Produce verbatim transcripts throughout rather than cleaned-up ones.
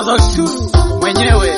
mtoza ushuru mwenyewe.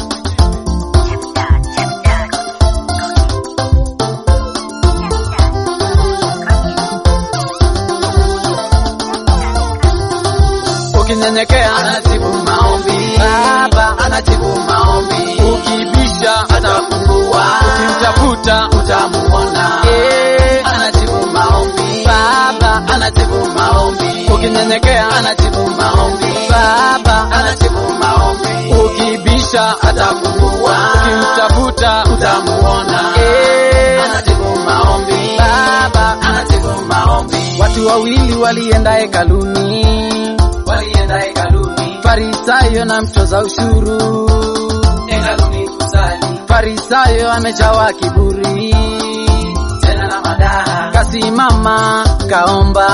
Ukinyenyekea anajibu maombi, Baba anajibu maombi. Ukibisha atafungua, ukimtafuta utamuona. Eh, anajibu maombi, Baba anajibu maombi. Ukinyenyekea anajibu maombi, Baba anajibu maombi. Ukibisha atafungua, ukimtafuta utamuona. Eh, anajibu maombi, Baba anajibu maombi. Watu wawili walienda hekaluni, walienda hekaluni, Farisayo na mtoza ushuru. Hekaluni kusali, Farisayo amejawa kiburi tena na madaha, kasimama kaomba.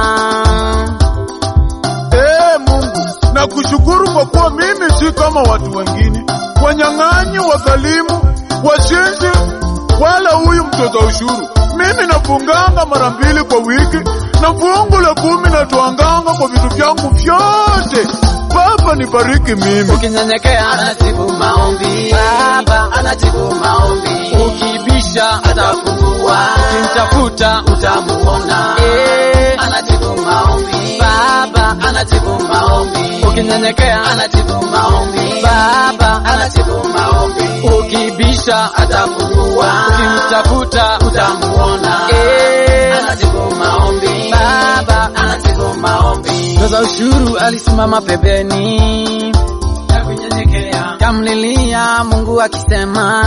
Ee Mungu, nakushukuru kwa kuwa mimi si kama watu wengine, wanyang'anyi, wakalimu, washenzi, wala huyu mtoza ushuru. Mimi nafunganga mara mbili kwa wiki, na fungu la kumi natoanganga kwa vitu vyangu vyote. Baba nibariki mimi. Ukinyenyekea anajibu maombi, Baba anajibu maombi. Ukibisha atafungua, ukimtafuta utamuona. Eh, anajibu maombi, Baba anajibu maombi. Ukinyenyekea anajibu maombi, Baba anajibu maombi. Ukibisha atafungua, ukimtafuta utamuona. Eh, anajibu maombi, Baba anajibu maombi. Mtoza ushuru alisimama pembeni na kunyenyekea, kamlilia Mungu akisema,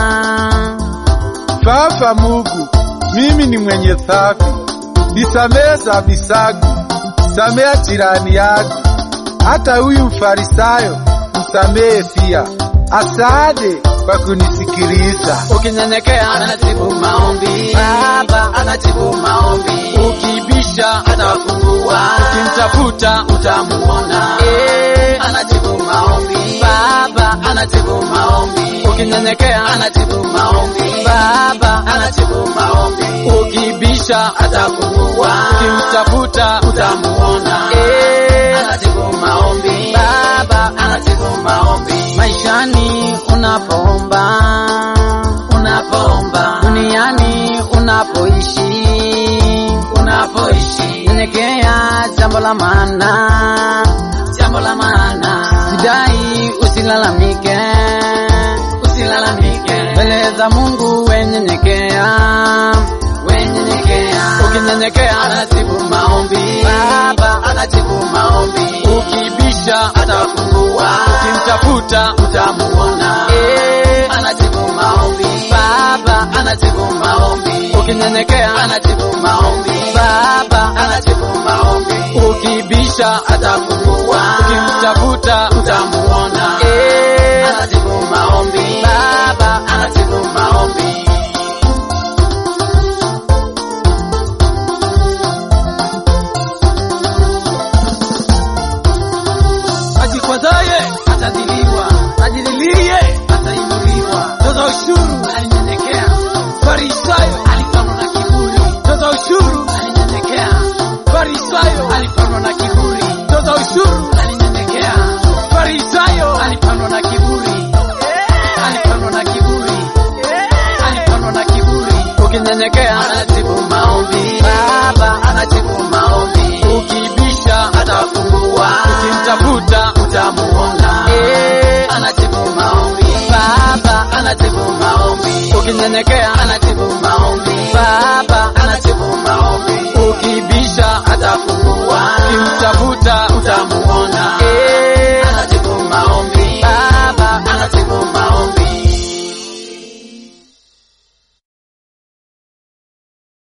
Baba Mungu, mimi ni mwenye dhambi, nisamehe dhambi zangu, samehe jirani yangu, hata huyu Mfarisayo msamehe pia. Asante kwa kunisikiliza. Ukinyenyekea anajibu maombi, Baba anajibu maombi. Ukibisha atafungua, ukimtafuta utamuona. Eh, anajibu maombi, Baba anajibu maombi. Ukinyenyekea anajibu maombi, Baba anajibu maombi. Ukibisha atafungua, ukimtafuta utamuona. Eh, anajibu maombi, Baba anajibu maombi. Maishani unapoomba, unapoomba, duniani unapoishi, unapoishi, nyenyekea, jambo la maana, jambo la maana. Sidai usilalamike, usilalamike, mbele za Mungu wenyenyekea, wenyenyekea. Ukinyenyekea anajibu maombi, Baba anajibu maombi. Ukibisha atafungua, ukimtafuta utamuona. Eh, anajibu maombi, Baba anajibu maombi. Ukinyenyekea anajibu maombi, Baba anajibu maombi. Ukibisha